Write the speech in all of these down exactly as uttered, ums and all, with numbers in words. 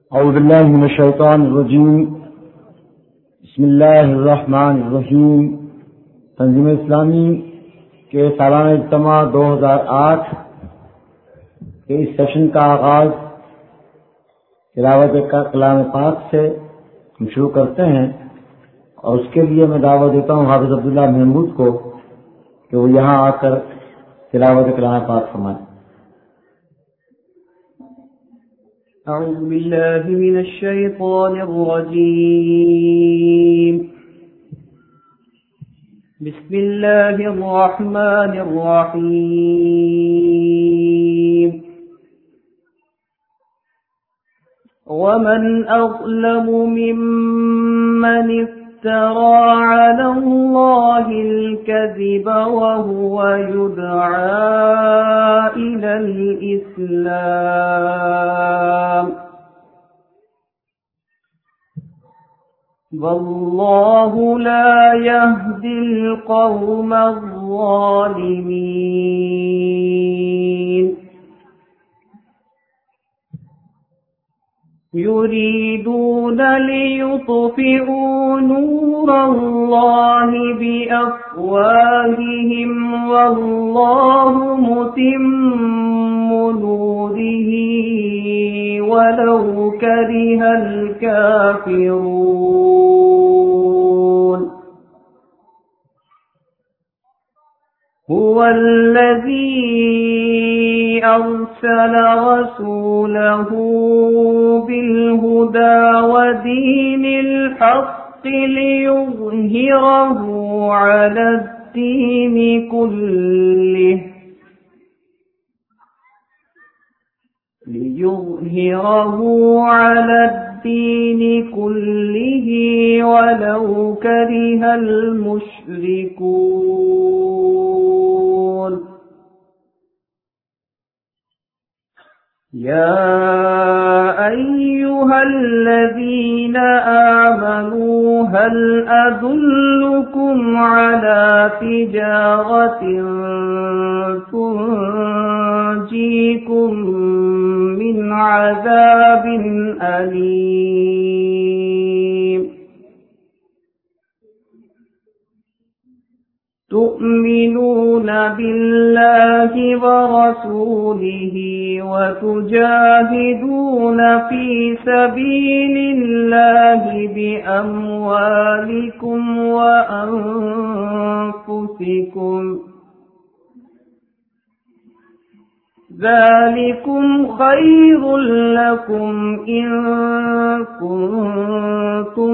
أعوذ بالله من الشيطان الرجيم بسم الله الرحمن الرحیم تنظیم اسلامی کے سالانہ اجتماع دو ہزار آٹھ کے اس سیشن کا آغاز تلاوت کلام پاک سے ہم شروع کرتے ہیں، اور اس کے لیے میں دعوت دیتا ہوں حافظ عبداللہ محمود کو کہ وہ یہاں آ کر تلاوت کلام پاک فرمائیں۔ أعوذ بالله من الشيطان الرجيم. بسم الله الرحمن الرحيم. ومن أظلم ممن افترى على الله الكذب وهو يدعى إلى الإسلام والله لا يهدي القوم الظالمين. يريدون ليطفئوا نور الله بأفواههم والله متم نوره ولو كره الكافرون. هو الذي أرسل رسوله بالهدى ودين الحق ليظهره على الدين كله ليظهره على الدين كله ولو كره المشركون. يا أيها الذين آمنوا هل أدلكم على تجارة تنجيكم من عذاب أليم. تؤمنون بالله ورسوله وتجاهدون في سبيل الله بأموالكم وأنفسكم ذلكم خير لكم إن كنتم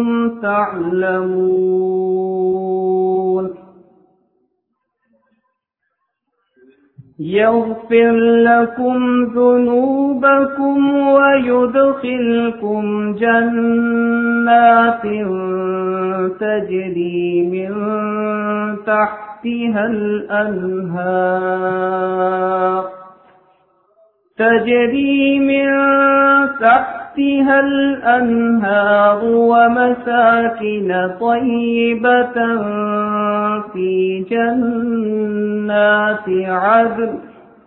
تعلمون. يغفر لكم ذنوبكم ويدخلكم جنات تجري من تحتها الأنهار تجري من تحتها الأنهار ومساكن طيبة في جنات عدن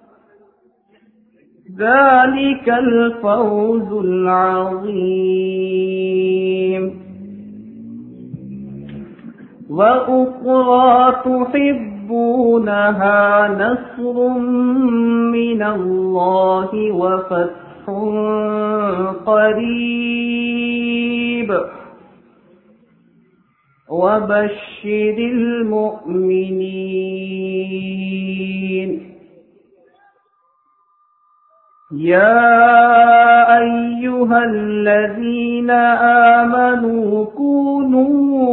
ذلك الفوز العظيم. وأخرى تحبونها نصر من الله وفتح قريب وبشر المؤمنين. يا أيها الذين آمنوا كونوا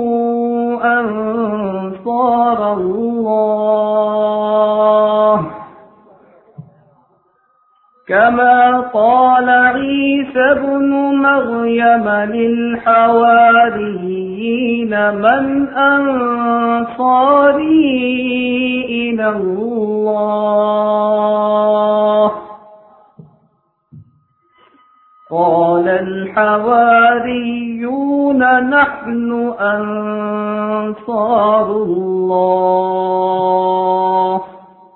أنصار الله كما قال عيسى ابن مريم للحواريين من أنصاري إلى الله قال الحواريون نحن أنصار الله.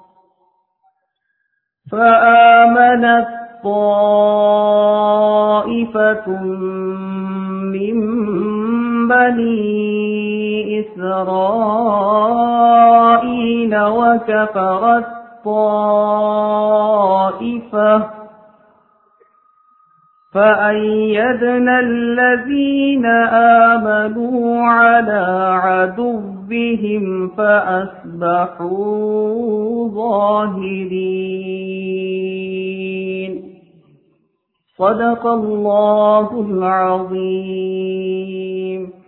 فآمنت طائفة طائفة من بني إسرائيل وكفرت طائفة فأيدنا الذين آمنوا على عدوهم فأصبحوا ظاهرين. صدق الله العظيم.